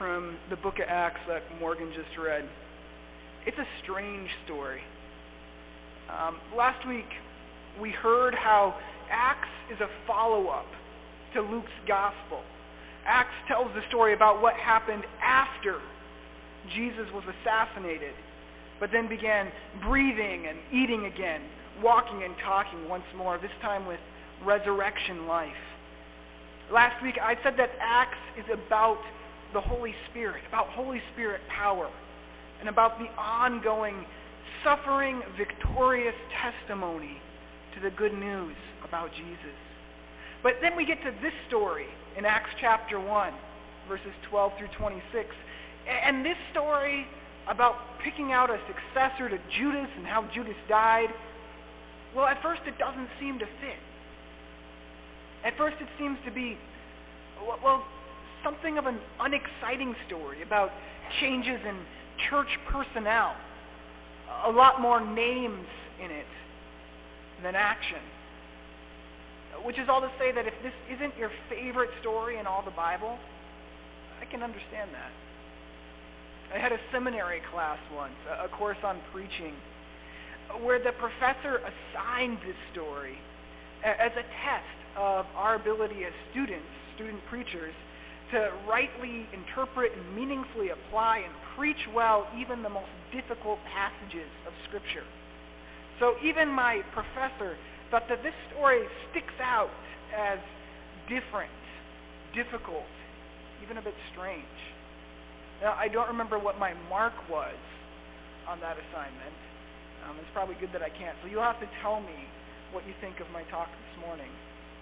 from the book of Acts that Morgan just read. It's a strange story. Last week, we heard how Acts is a follow-up to Luke's gospel. Acts tells the story about what happened after Jesus was assassinated, but then began breathing and eating again, walking and talking once more, this time with resurrection life. Last week, I said that Acts is about the Holy Spirit, about Holy Spirit power, and about the ongoing, suffering, victorious testimony to the good news about Jesus. But then we get to this story in Acts chapter 1, verses 12 through 26. And this story about picking out a successor to Judas and how Judas died, well, at first it doesn't seem to fit. At first it seems to be, well, something of an unexciting story about changes in church personnel. A lot more names in it than action. Which is all to say that if this isn't your favorite story in all the Bible, I can understand that. I had a seminary class once, a course on preaching, where the professor assigned this story as a test of our ability as student preachers, to rightly interpret and meaningfully apply and preach well even the most difficult passages of Scripture. So even my professor thought that this story sticks out as different, difficult, even a bit strange. Now, I don't remember what my mark was on that assignment. It's probably good that I can't. So you'll have to tell me what you think of my talk this morning.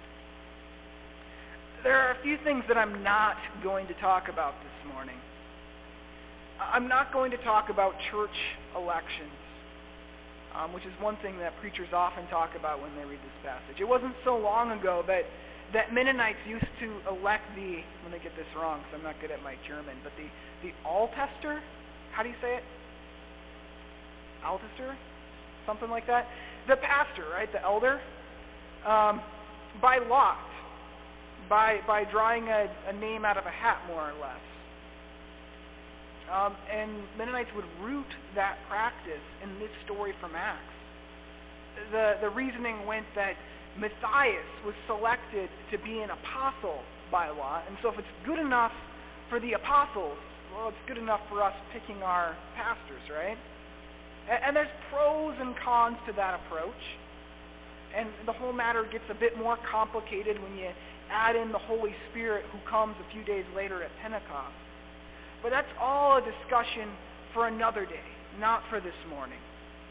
There are a few things that I'm not going to talk about this morning. I'm not going to talk about church elections, which is one thing that preachers often talk about when they read this passage. It wasn't so long ago that Mennonites used to elect let me get this wrong because I'm not good at my German, but the Altester, how do you say it? Altester? Something like that? The pastor, right? The elder? By lot. By drawing a name out of a hat, more or less. And Mennonites would root that practice in this story from Acts. The reasoning went that Matthias was selected to be an apostle by lot, and so if it's good enough for the apostles, well, it's good enough for us picking our pastors, right? And there's pros and cons to that approach, and the whole matter gets a bit more complicated when you add in the Holy Spirit who comes a few days later at Pentecost. But that's all a discussion for another day, not for this morning.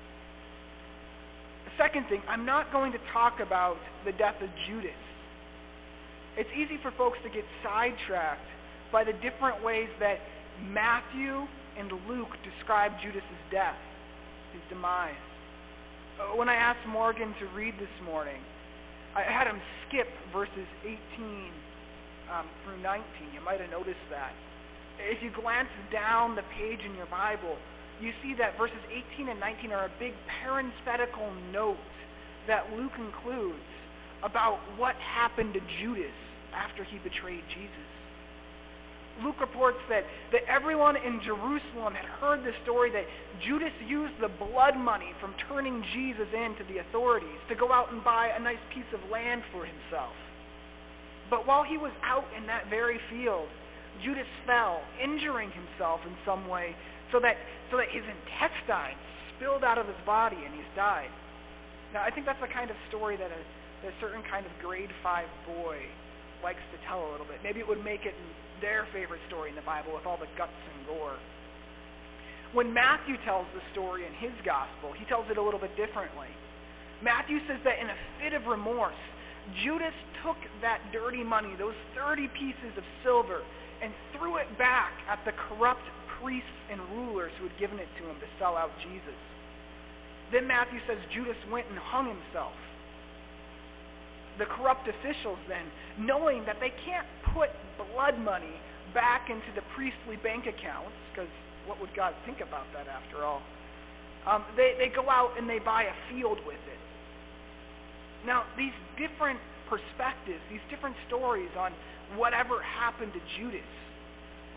The second thing, I'm not going to talk about the death of Judas. It's easy for folks to get sidetracked by the different ways that Matthew and Luke describe Judas's death, his demise. When I asked Morgan to read this morning, I had him skip verses 18 through 19. You might have noticed that. If you glance down the page in your Bible, you see that verses 18 and 19 are a big parenthetical note that Luke includes about what happened to Judas after he betrayed Jesus. Luke reports that everyone in Jerusalem had heard the story that Judas used the blood money from turning Jesus in to the authorities to go out and buy a nice piece of land for himself. But while he was out in that very field, Judas fell, injuring himself in some way so that his intestines spilled out of his body and he's died. Now, I think that's the kind of story that a certain kind of grade 5 boy likes to tell a little bit. Maybe it would make it their favorite story in the Bible with all the guts and gore. When Matthew tells the story in his gospel, he tells it a little bit differently. Matthew says that in a fit of remorse, Judas took that dirty money, those 30 pieces of silver, and threw it back at the corrupt priests and rulers who had given it to him to sell out Jesus. Then Matthew says Judas went and hung himself. The corrupt officials then, knowing that they can't put blood money back into the priestly bank accounts, because what would God think about that after all? They go out and they buy a field with it. Now, these different perspectives, these different stories on whatever happened to Judas,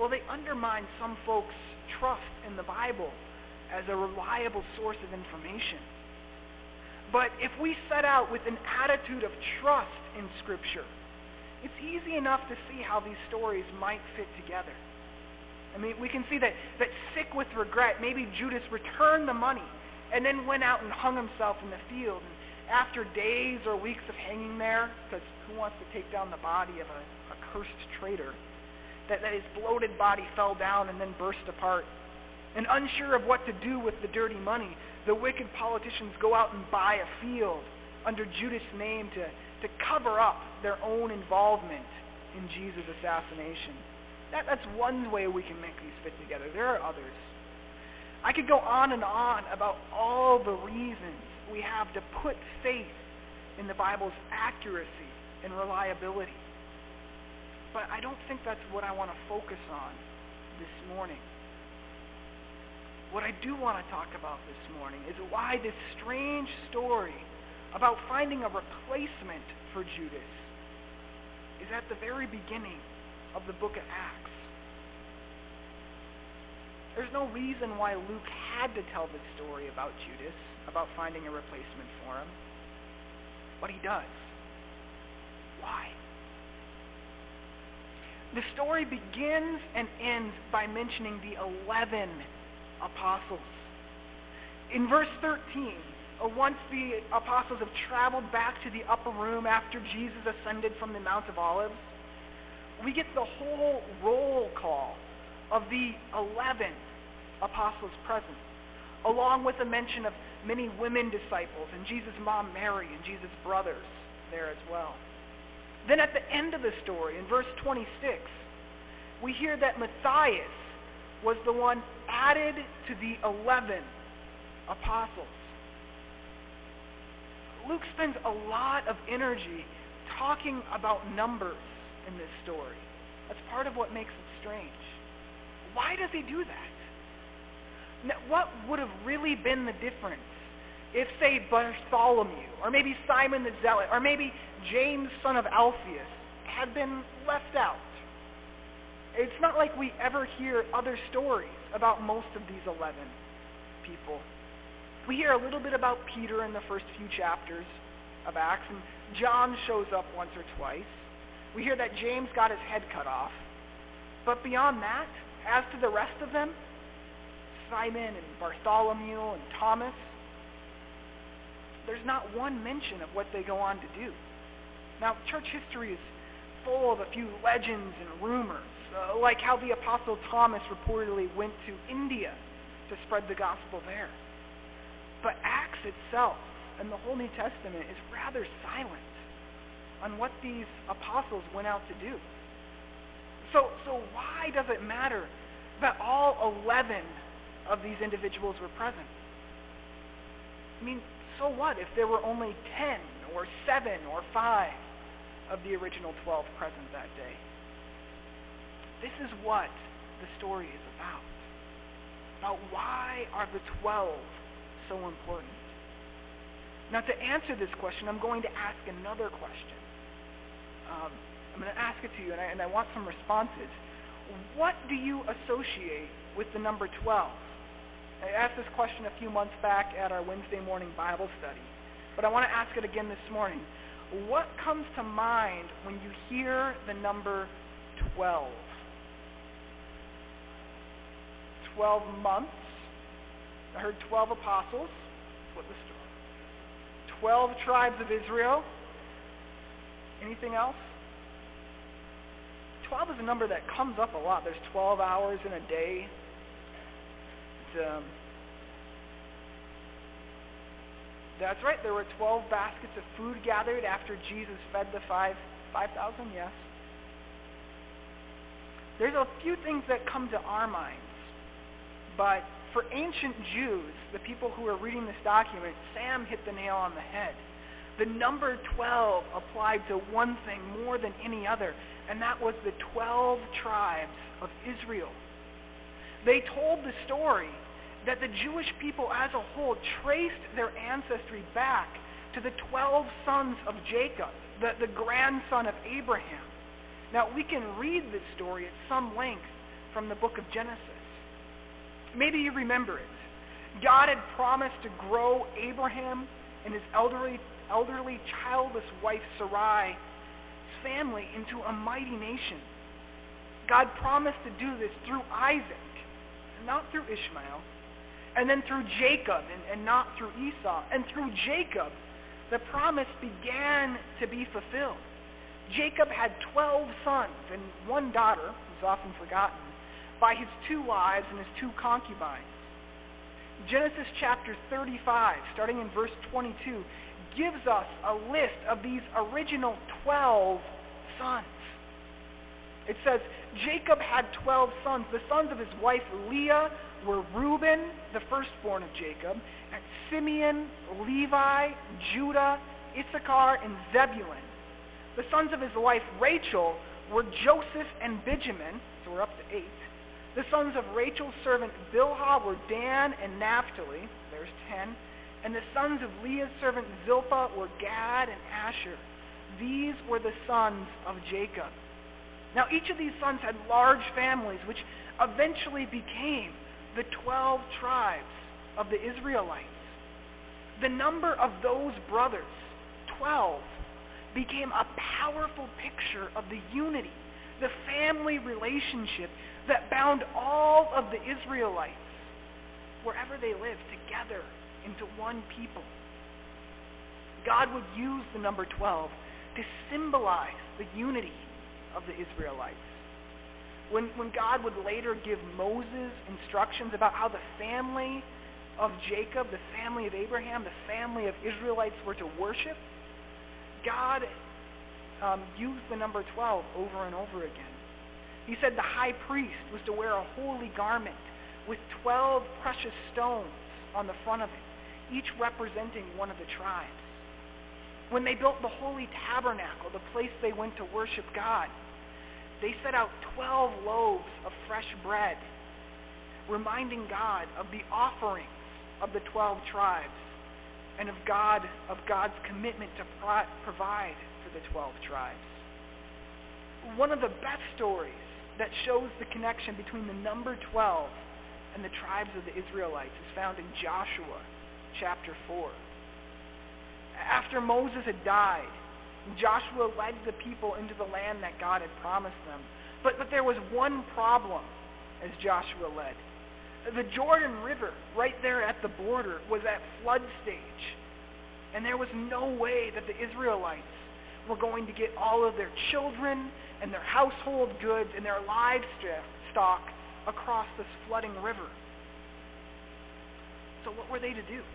well, they undermine some folks' trust in the Bible as a reliable source of information. But if we set out with an attitude of trust in Scripture, it's easy enough to see how these stories might fit together. I mean, we can see that sick with regret, maybe Judas returned the money and then went out and hung himself in the field. And after days or weeks of hanging there, because who wants to take down the body of a cursed traitor, that his bloated body fell down and then burst apart. And unsure of what to do with the dirty money, the wicked politicians go out and buy a field under Judas' name to cover up their own involvement in Jesus' assassination. That's one way we can make these fit together. There are others. I could go on and on about all the reasons we have to put faith in the Bible's accuracy and reliability. But I don't think that's what I want to focus on this morning. What I do want to talk about this morning is why this strange story about finding a replacement for Judas is at the very beginning of the book of Acts. There's no reason why Luke had to tell this story about Judas, about finding a replacement for him. But he does. Why? The story begins and ends by mentioning the 11 apostles. In verse 13, once the apostles have traveled back to the upper room after Jesus ascended from the Mount of Olives, we get the whole roll call of the 11 apostles present, along with a mention of many women disciples and Jesus' mom Mary and Jesus' brothers there as well. Then at the end of the story, in verse 26, we hear that Matthias was the one added to the 11 apostles. Luke spends a lot of energy talking about numbers in this story. That's part of what makes it strange. Why does he do that? Now, what would have really been the difference if, say, Bartholomew, or maybe Simon the Zealot, or maybe James, son of Alphaeus, had been left out? It's not like we ever hear other stories about most of these 11 people. We hear a little bit about Peter in the first few chapters of Acts, and John shows up once or twice. We hear that James got his head cut off. But beyond that, as to the rest of them, Simon and Bartholomew and Thomas, there's not one mention of what they go on to do. Now, church history is full of a few legends and rumors, like how the Apostle Thomas reportedly went to India to spread the gospel there. But Acts itself and the whole New Testament is rather silent on what these apostles went out to do. So why does it matter that all 11 of these individuals were present? I mean, so what if there were only 10 or 7 or 5 of the original 12 present that day? This is what the story is about. Now, why are the 12 so important? Now, to answer this question, I'm going to ask another question. I'm going to ask it to you, and I want some responses. What do you associate with the number 12? I asked this question a few months back at our Wednesday morning Bible study, but I want to ask it again this morning. What comes to mind when you hear the number 12? 12 months. I heard 12 apostles. What the story? 12 tribes of Israel. Anything else? 12 is a number that comes up a lot. There's 12 hours in a day. That's right. There were 12 baskets of food gathered after Jesus fed the 5,000. Yes. There's a few things that come to our minds, but for ancient Jews, the people who are reading this document, Sam hit the nail on the head. The number 12 applied to one thing more than any other, and that was the 12 tribes of Israel. They told the story that the Jewish people as a whole traced their ancestry back to the 12 sons of Jacob, the grandson of Abraham. Now, we can read this story at some length, from the book of Genesis. Maybe you remember it. God had promised to grow Abraham and his elderly childless wife Sarai's family into a mighty nation. God promised to do this through Isaac, and not through Ishmael, and then through Jacob, and not through Esau. And through Jacob, the promise began to be fulfilled. Jacob had 12 sons and one daughter, who's often forgotten, by his 2 wives and his 2 concubines. Genesis chapter 35, starting in verse 22, gives us a list of these original 12 sons. It says, Jacob had 12 sons. The sons of his wife Leah were Reuben, the firstborn of Jacob, and Simeon, Levi, Judah, Issachar, and Zebulun. The sons of his wife Rachel were Joseph and Benjamin, so we're up to 8. The sons of Rachel's servant Bilhah were Dan and Naphtali, there's 10. And the sons of Leah's servant Zilpah were Gad and Asher. These were the sons of Jacob. Now each of these sons had large families, which eventually became the 12 tribes of the Israelites. The number of those brothers, 12, became a powerful picture of the unity, the family relationship that bound all of the Israelites, wherever they lived, together into one people. God would use the number 12 to symbolize the unity of the Israelites. When God would later give Moses instructions about how the family of Jacob, the family of Abraham, the family of Israelites were to worship, God used the number 12 over and over again. He said the high priest was to wear a holy garment with 12 precious stones on the front of it, each representing one of the tribes. When they built the holy tabernacle, the place they went to worship God, they set out 12 loaves of fresh bread, reminding God of the offerings of the 12 tribes and of God's commitment to provide for the 12 tribes. One of the best stories that shows the connection between the number 12 and the tribes of the Israelites is found in Joshua chapter 4. After Moses had died, Joshua led the people into the land that God had promised them. But there was one problem as Joshua led. The Jordan River, right there at the border, was at flood stage. And there was no way that the Israelites were going to get all of their children and their household goods and their livestock across this flooding river. So what were they to do?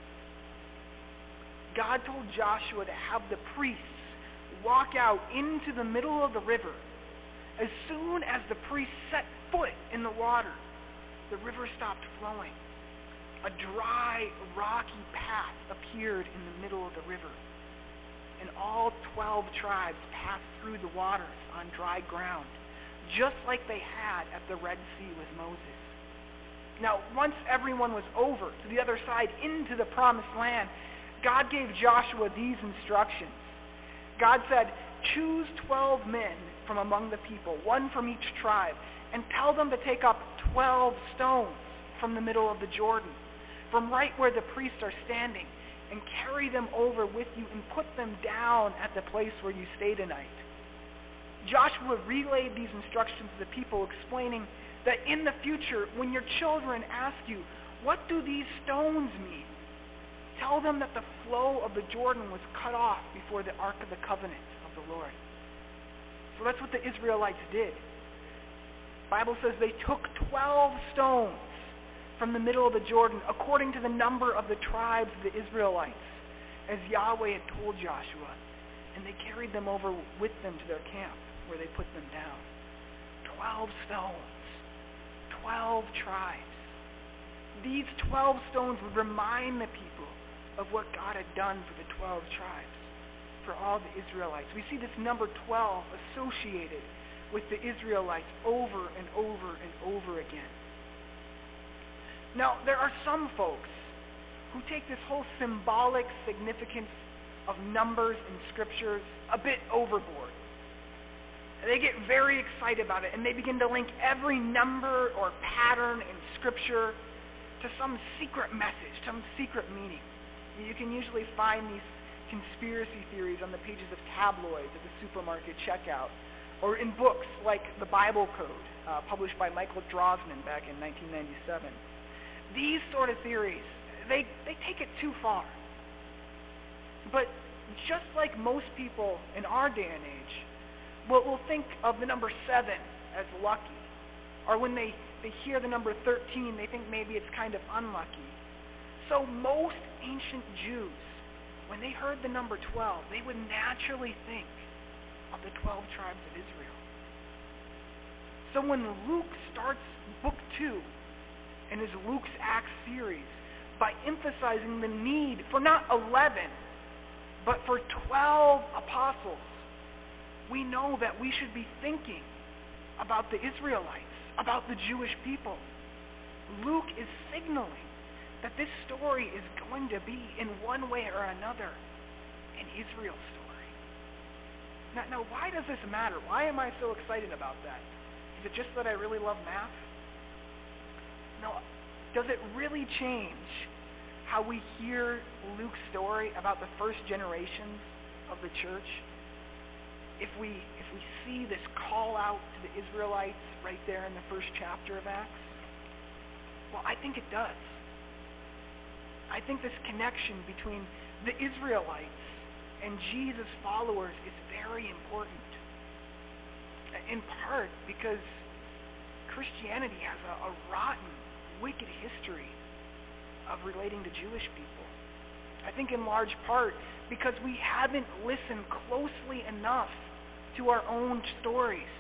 God told Joshua to have the priests walk out into the middle of the river. As soon as the priests set foot in the water, the river stopped flowing. A dry, rocky path appeared in the middle of the river. And all 12 tribes passed through the waters on dry ground, just like they had at the Red Sea with Moses. Now, once everyone was over to the other side into the promised land, God gave Joshua these instructions. God said, choose 12 men from among the people, one from each tribe, and tell them to take up 12 stones from the middle of the Jordan, from right where the priests are standing, and carry them over with you and put them down at the place where you stay tonight. Joshua relayed these instructions to the people, explaining that in the future, when your children ask you, what do these stones mean? Tell them that the flow of the Jordan was cut off before the Ark of the Covenant of the Lord. So that's what the Israelites did. The Bible says they took 12 stones from the middle of the Jordan, according to the number of the tribes of the Israelites, as Yahweh had told Joshua, and they carried them over with them to their camp, where they put them down. 12 stones, 12 tribes. These 12 stones would remind the people of what God had done for the 12 tribes, for all the Israelites. We see this number 12 associated with the Israelites over and over and over again. Now, there are some folks who take this whole symbolic significance of numbers in scriptures a bit overboard. They get very excited about it, and they begin to link every number or pattern in Scripture to some secret message, some secret meaning. You can usually find these conspiracy theories on the pages of tabloids at the supermarket checkout, or in books like The Bible Code, published by Michael Drosnin back in 1997. These sort of theories, they take it too far. But just like most people in our day and age, we'll think of the number 7 as lucky. Or when they hear the number 13, they think maybe it's kind of unlucky. So most ancient Jews, when they heard the number 12, they would naturally think of the 12 tribes of Israel. So when Luke starts book 2 in his Luke's Acts series by emphasizing the need for not 11, but for 12 apostles, we know that we should be thinking about the Israelites, about the Jewish people. Luke is signaling that this story is going to be, in one way or another, an Israel story. Now, why does this matter? Why am I so excited about that? Is it just that I really love math? No. Does it really change how we hear Luke's story about the first generations of the church? If we see this call out to the Israelites right there in the first chapter of Acts? Well, I think it does. I think this connection between the Israelites and Jesus' followers is very important. In part because Christianity has a rotten, wicked history of relating to Jewish people. I think in large part because we haven't listened closely enough to our own stories.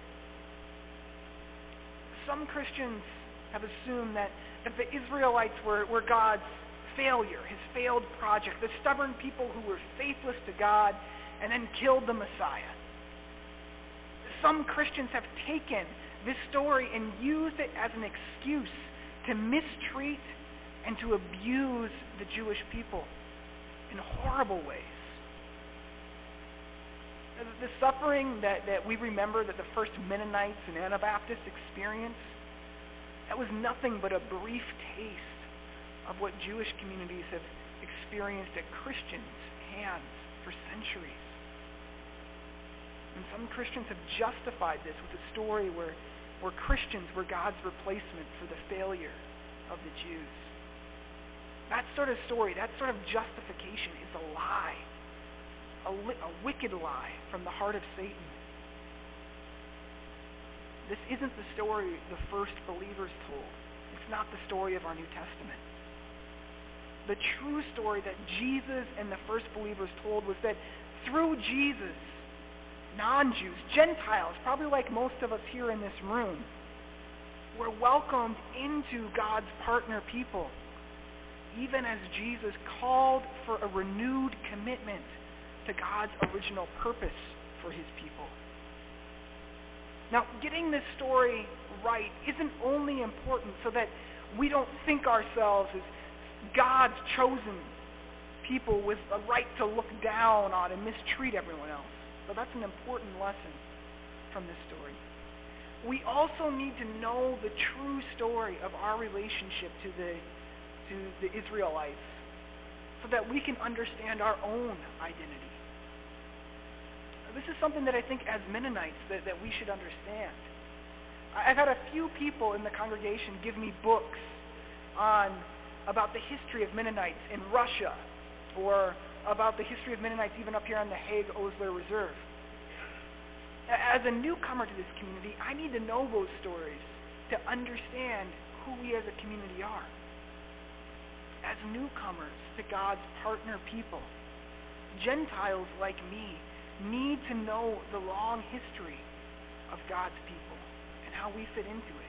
Some Christians have assumed that the Israelites were God's failure, his failed project, the stubborn people who were faithless to God and then killed the Messiah. Some Christians have taken this story and used it as an excuse to mistreat and to abuse the Jewish people in horrible ways. The suffering that we remember that the first Mennonites and Anabaptists experienced, that was nothing but a brief taste of what Jewish communities have experienced at Christians' hands for centuries. And some Christians have justified this with a story where Christians were God's replacement for the failure of the Jews. That sort of story, that sort of justification is a lie. A wicked lie from the heart of Satan. This isn't the story the first believers told. It's not the story of our New Testament. The true story that Jesus and the first believers told was that through Jesus, non-Jews, Gentiles, probably like most of us here in this room, were welcomed into God's partner people, even as Jesus called for a renewed commitment to God's original purpose for his people. Now, getting this story right isn't only important so that we don't think ourselves as God's chosen people with a right to look down on and mistreat everyone else. But that's an important lesson from this story. We also need to know the true story of our relationship to the Israelites so that we can understand our own identity. This is something that I think as Mennonites that we should understand. I've had a few people in the congregation give me books about the history of Mennonites in Russia, or about the history of Mennonites even up here on the Hague-Osler Reserve. As a newcomer to this community, I need to know those stories to understand who we as a community are. As newcomers to God's partner people, Gentiles like me need to know the long history of God's people and how we fit into it.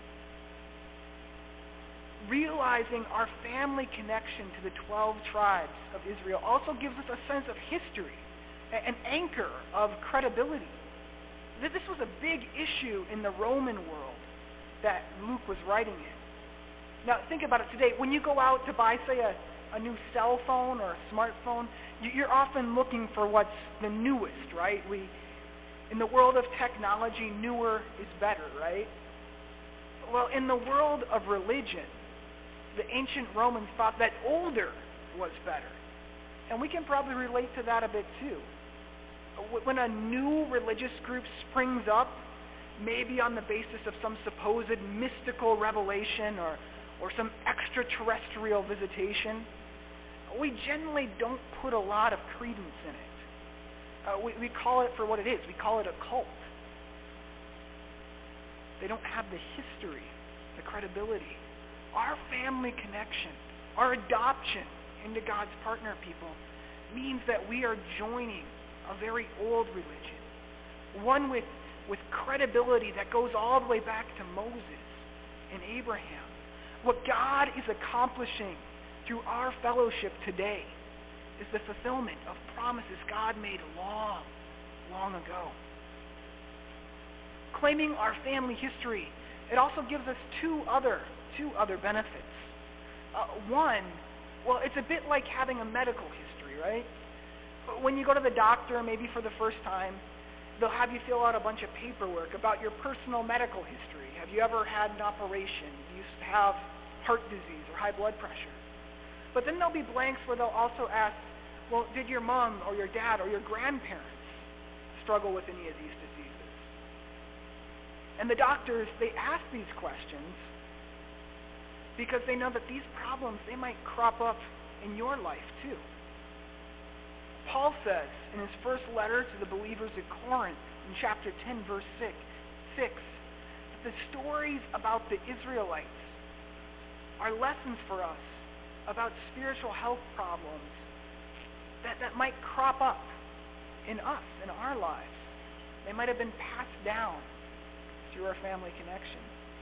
Realizing our family connection to the 12 tribes of Israel also gives us a sense of history, an anchor of credibility. This was a big issue in the Roman world that Luke was writing in. Now think about it today. When you go out to buy, say, a new cell phone or a smartphone, you're often looking for what's the newest, right? In the world of technology, newer is better, right? Well, in the world of religion, the ancient Romans thought that older was better. And we can probably relate to that a bit too. When a new religious group springs up, maybe on the basis of some supposed mystical revelation or some extraterrestrial visitation, we generally don't put a lot of credence in it. We call it for what it is. We call it a cult. They don't have the history, the credibility. Our family connection, our adoption into God's partner people means that we are joining a very old religion, one with credibility that goes all the way back to Moses and Abraham. What God is accomplishing through our fellowship today is the fulfillment of promises God made long, long ago. Claiming our family history, it also gives us two other benefits. One, well, it's a bit like having a medical history, right? When you go to the doctor, maybe for the first time, they'll have you fill out a bunch of paperwork about your personal medical history. Have you ever had an operation? Do you have heart disease or high blood pressure? But then there'll be blanks where they'll also ask, well, did your mom or your dad or your grandparents struggle with any of these diseases? And the doctors, they ask these questions because they know that these problems, they might crop up in your life too. Paul says in his first letter to the believers at Corinth, in chapter 10, verse 6, that the stories about the Israelites are lessons for us about spiritual health problems that might crop up in us, in our lives. They might have been passed down through our family connection.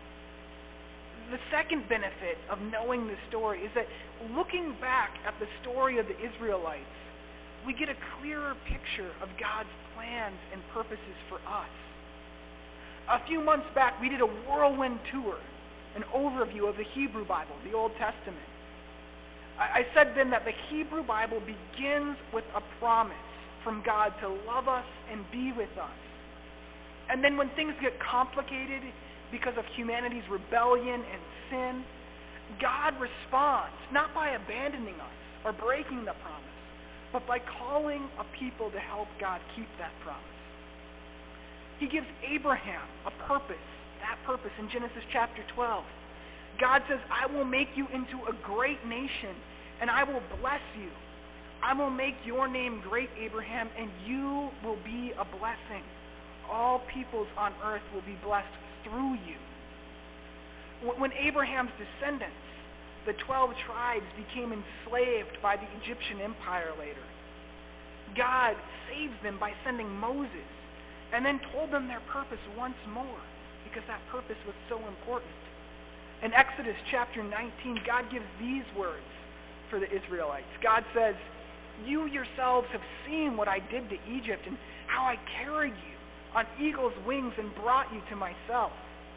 The second benefit of knowing the story is that looking back at the story of the Israelites, we get a clearer picture of God's plans and purposes for us. A few months back, we did a whirlwind tour, an overview of the Hebrew Bible, the Old Testament. I said then that the Hebrew Bible begins with a promise from God to love us and be with us. And then when things get complicated because of humanity's rebellion and sin, God responds, not by abandoning us or breaking the promise, but by calling a people to help God keep that promise. He gives Abraham a purpose, that purpose in Genesis chapter 12. God says, I will make you into a great nation, and I will bless you. I will make your name great, Abraham, and you will be a blessing. All peoples on earth will be blessed through you. When Abraham's descendants, the 12 tribes, became enslaved by the Egyptian empire later, God saved them by sending Moses and then told them their purpose once more because that purpose was so important. In Exodus chapter 19, God gives these words for the Israelites. God says, you yourselves have seen what I did to Egypt and how I carried you on eagle's wings and brought you to myself.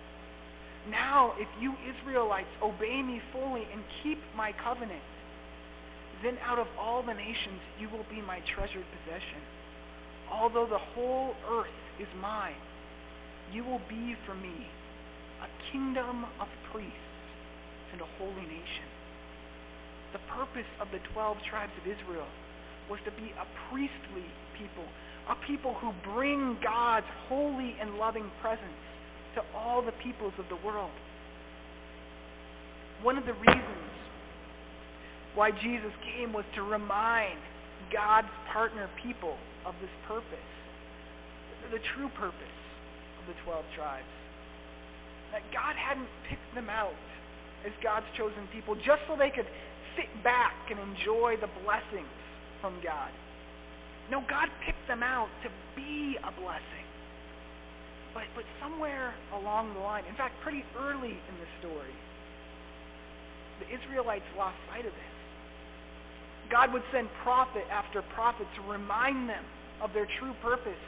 Now, if you Israelites obey me fully and keep my covenant, then out of all the nations you will be my treasured possession. Although the whole earth is mine, you will be for me a kingdom of priests and a holy nation. The purpose of the 12 tribes of Israel was to be a priestly people, a people who bring God's holy and loving presence to all the peoples of the world. One of the reasons why Jesus came was to remind God's partner people of this purpose, the true purpose of the 12 tribes. That God hadn't picked them out as God's chosen people just so they could sit back and enjoy the blessings from God. No, God picked them out to be a blessing. But somewhere along the line, in fact, pretty early in the story, the Israelites lost sight of this. God would send prophet after prophet to remind them of their true purpose.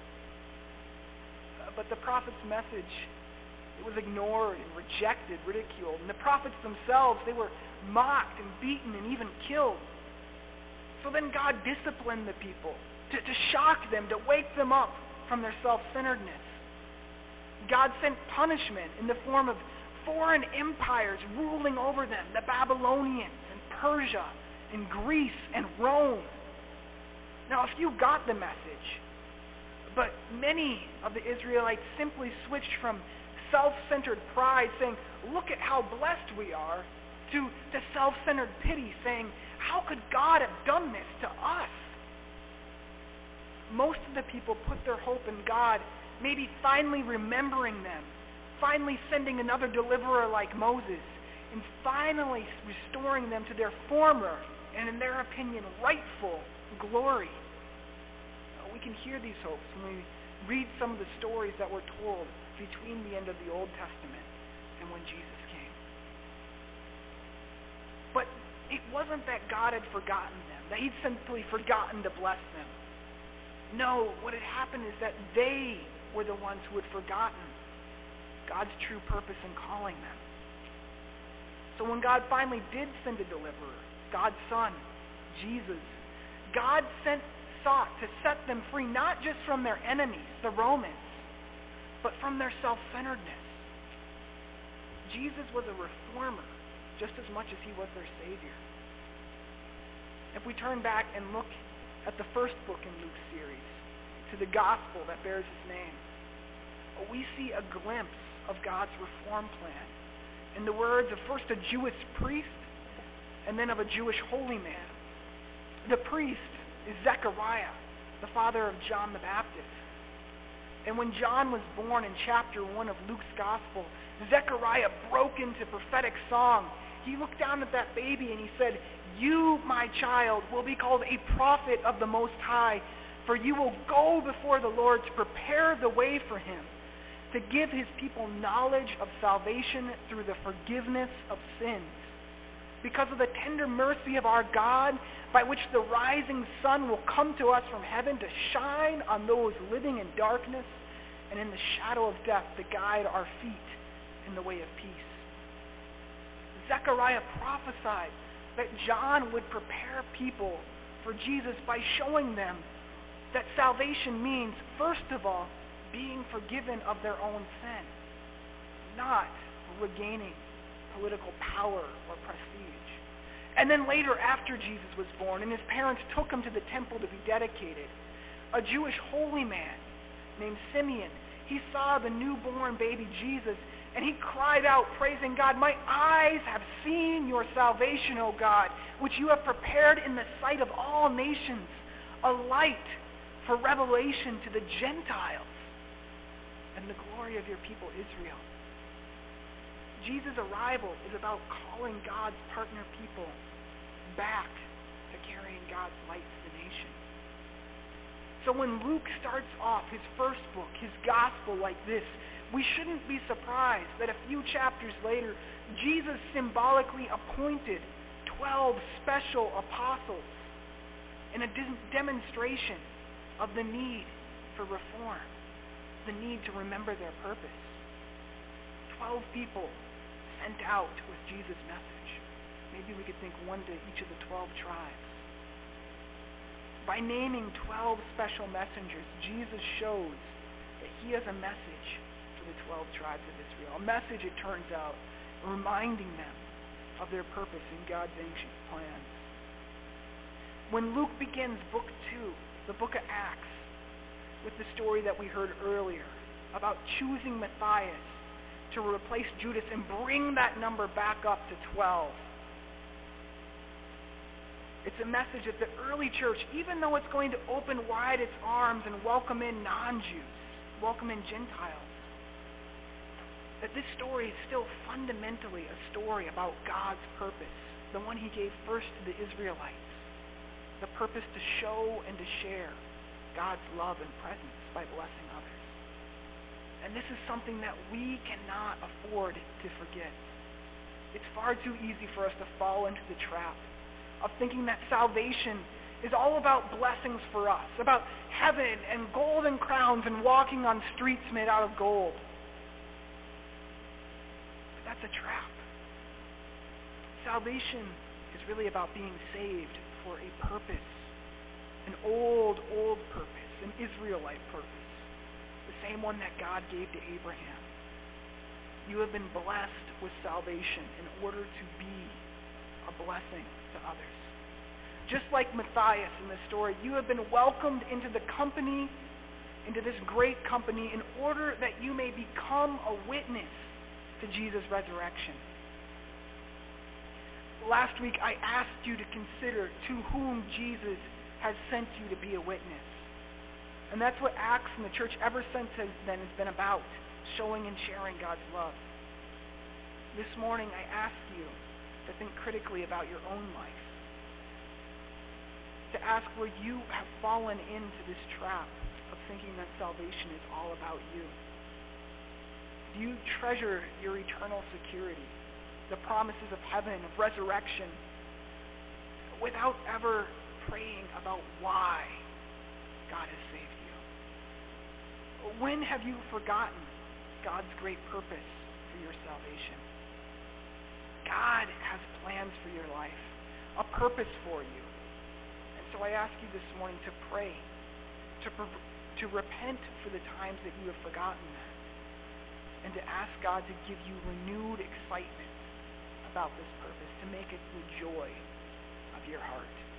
But the prophet's message, it was ignored and rejected, ridiculed. And the prophets themselves, they were mocked and beaten and even killed. So then God disciplined the people to shock them, to wake them up from their self-centeredness. God sent punishment in the form of foreign empires ruling over them, the Babylonians and Persia and Greece and Rome. Now, a few got the message, but many of the Israelites simply switched from self-centered pride, saying, "Look at how blessed we are," to self-centered pity, saying, "How could God have done this to us?" Most of the people put their hope in God, maybe finally remembering them, finally sending another deliverer like Moses, and finally restoring them to their former, and in their opinion, rightful glory. We can hear these hopes when we read some of the stories that were told between the end of the Old Testament and when Jesus came. But it wasn't that God had forgotten them, that he'd simply forgotten to bless them. No, what had happened is that they were the ones who had forgotten God's true purpose in calling them. So when God finally did send a deliverer, God's Son, Jesus, God sought to set them free, not just from their enemies, the Romans, but from their self-centeredness. Jesus was a reformer just as much as he was their Savior. If we turn back and look at the first book in Luke's series, to the gospel that bears his name, we see a glimpse of God's reform plan in the words of first a Jewish priest and then of a Jewish holy man. The priest is Zechariah, the father of John the Baptist. And when John was born in chapter 1 of Luke's gospel, Zechariah broke into prophetic song. He looked down at that baby and he said, "You, my child, will be called a prophet of the Most High, for you will go before the Lord to prepare the way for him, to give his people knowledge of salvation through the forgiveness of sins. Because of the tender mercy of our God, by which the rising sun will come to us from heaven to shine on those living in darkness and in the shadow of death, to guide our feet in the way of peace." Zechariah prophesied that John would prepare people for Jesus by showing them that salvation means, first of all, being forgiven of their own sin, not regaining political power or prestige. And then later, after Jesus was born and his parents took him to the temple to be dedicated, a Jewish holy man named Simeon, he saw the newborn baby Jesus, and he cried out, praising God, "My eyes have seen your salvation, O God, which you have prepared in the sight of all nations, a light for revelation to the Gentiles and the glory of your people Israel." Jesus' arrival is about calling God's partner people back to carrying God's light to the nation. So when Luke starts off his first book, his gospel, like this, we shouldn't be surprised that a few chapters later, Jesus symbolically appointed 12 special apostles in a demonstration of the need for reform, the need to remember their purpose. 12 people sent out with Jesus' message. Maybe we could think one to each of the 12 tribes. By naming 12 special messengers, Jesus shows that he has a message for the 12 tribes of Israel. A message, it turns out, reminding them of their purpose in God's ancient plans. When Luke begins book 2, the book of Acts, with the story that we heard earlier about choosing Matthias to replace Judas and bring that number back up to 12. It's a message that the early church, even though it's going to open wide its arms and welcome in non-Jews, welcome in Gentiles, that this story is still fundamentally a story about God's purpose, the one he gave first to the Israelites, the purpose to show and to share God's love and presence by blessing others. And this is something that we cannot afford to forget. It's far too easy for us to fall into the trap of thinking that salvation is all about blessings for us, about heaven and golden crowns and walking on streets made out of gold. But that's a trap. Salvation is really about being saved for a purpose, an old purpose, an Israelite purpose. the same one that God gave to Abraham. You have been blessed with salvation in order to be a blessing to others. Just like Matthias in the story, you have been welcomed into the company, into this great company, in order that you may become a witness to Jesus' resurrection. Last week I asked you to consider to whom Jesus has sent you to be a witness. And that's what Acts and the church ever since has been about, showing and sharing God's love. This morning I ask you to think critically about your own life, to ask where you have fallen into this trap of thinking that salvation is all about you. Do you treasure your eternal security, the promises of heaven, of resurrection, without ever praying about why God has saved you? When have you forgotten God's great purpose for your salvation? God has plans for your life, a purpose for you. And so I ask you this morning to pray, to repent for the times that you have forgotten that, and to ask God to give you renewed excitement about this purpose, to make it the joy of your heart.